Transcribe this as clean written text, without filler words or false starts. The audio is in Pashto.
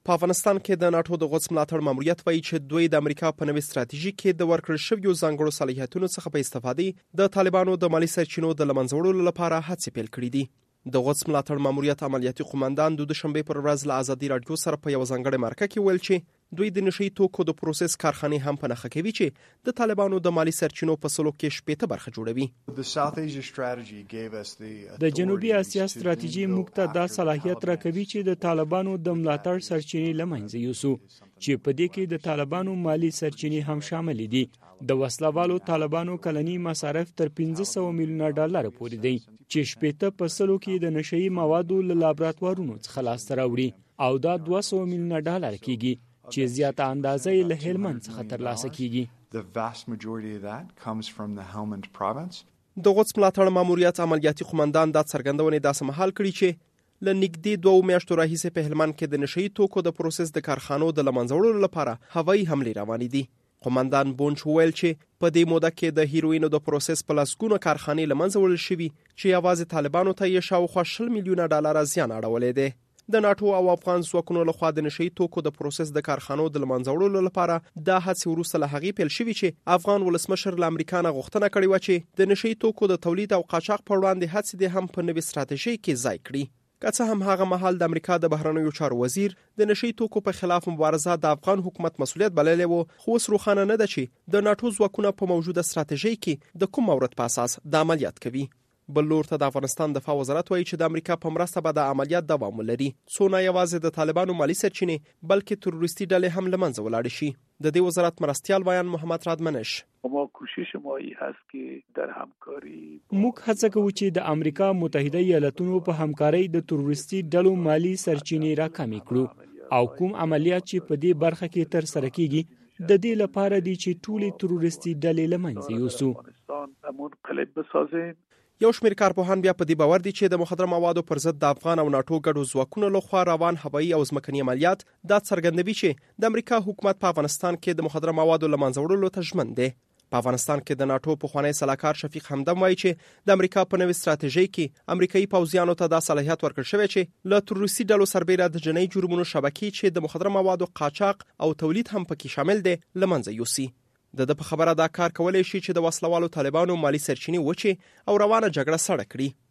په افغانستان کې د ناتو د غوڅ ملاتړ ماموریت وایي چې دوی د امریکا په نوې ستراتیژي کې د ورکړل شویو ځانګړو صلاحیتونو څخه په استفادې د طالبانو د مالی سرچینو د له منځه وړلو لپاره هڅې پیل کړې دي. د غوڅ ملاتړ ماموریت عملیاتي قومندان د دوشنبه پر ورځ له ازادي رادیو سره په یو ځانګړي مرکه کې ویل چې دوی د نشئی توکو د پروسس کارخانې هم په نښه کوي چې د طالبانو د مالی سرچینو په سلو کې 80% برخه جوړوي. د جنوبي اسیا ستراتیژي موږ ته دا صلاحیت راکوي چې د طالبانو د ملاتړ سرچینې له منځه یوسو چې په دې کې د طالبانو مالی سرچینې هم شامل دي. د وسلوالو طالبانو کلنی مصارف تر 500 میلیونه ډالر پورې دي چې 80% کې د نشئی موادو له لابراتوارونو څخه لاسته راوړي او دا 200 میلیونه ډالر کېږي چې زیاته اندازه له هلمند څخه ترلاسه کیږي. د غوڅ ملاتړ ماموریت عملیاتي قومندان دا څرګندونې داسې مهال کړي چې ل نږدې 2 میاشتو راهیسې په هلمند کې د نشئی توکو د پروسس د کارخانو د لمنځه وړلو لپاره هوایي حملې روانې دي. قومندان بونچ ویل چې په دې موده کې د هیروینو د پروسس په لسګونو کارخانې لمنځه وړل شوي چې یوازې طالبانو ته یې شاوخوا 20 میلیونه ډالر زیان اړولی دی. د ناتو او افغان ځواکونو لخوا د نشئی توکو د پروسس د کارخانو د لمنځه وړلو لپاره د هڅې وروسته له هغې پیل شوي چې افغان ولسمشر له امریکا نه غوښتنه کړې وه چې د نشئی توکو د تولید او قاچاق پر وړاندې هڅې دې هم په نوې ستراتیژۍ کې ځای کړي. که څه هم هغه مهال د امریکا د بهرنیو چارو وزیر د نشئی توکو په خلاف مبارزه د افغان حکومت مسؤلیت بللی و، خو اوس روښانه نه ده چې د ناتو ځواکونه په موجوده ستراتیژۍ کې د کوم مورد په اساس د عملیات کوي. بل لور ته د افغانستان دفاع وزارت وایي چې د امریکا په مرسته به د عملیات دوام ولري، څو نه یوازې د طالبانو مالی سرچینې بلکې تروریستي ډلې هم له منځه ولاړې شي. د دې وزارت مرستیال بیان محمد رادمنش: موږ هڅه کوو چې د امریکا متحده ایالاتونو په همکارۍ د تروریستي ډلو مالی سرچینې راکمې کړو او کوم عملیات چې په دې برخه کې تر سره کیږي د دې لپاره دي چې ټولې تروریستي ډلې له منځه یوسو. یو شمېر کارپوهان بیا په دې باور دي چې د مخدره موادو پر ضد د افغان او ناتو ګډو ځواکونو لخوا روان هوایي او ځمکني عملیات دا څرګندوي چې د امریکا حکومت په افغانستان کې د مخدره موادو له منځه وړلو ته ژمن دی. په افغانستان کې د ناتو پخوانی سلاکار شفیق حمدم وایي چې د امریکا په نوې ستراتیژۍ کې امریکایي پوځیانو ته دا صلاحیت ورکړل شوی چې له تروریستي ډلو سربېره د جنایي جرمونو شبکې چې د مخدره موادو قاچاق او تولید هم پکې شامل دي له منځه یوسي. د په خبره دا کار کولای شي چې د وسلوالو طالبانو مالی سرچینې وچې او روانه جګړه سړه کړي.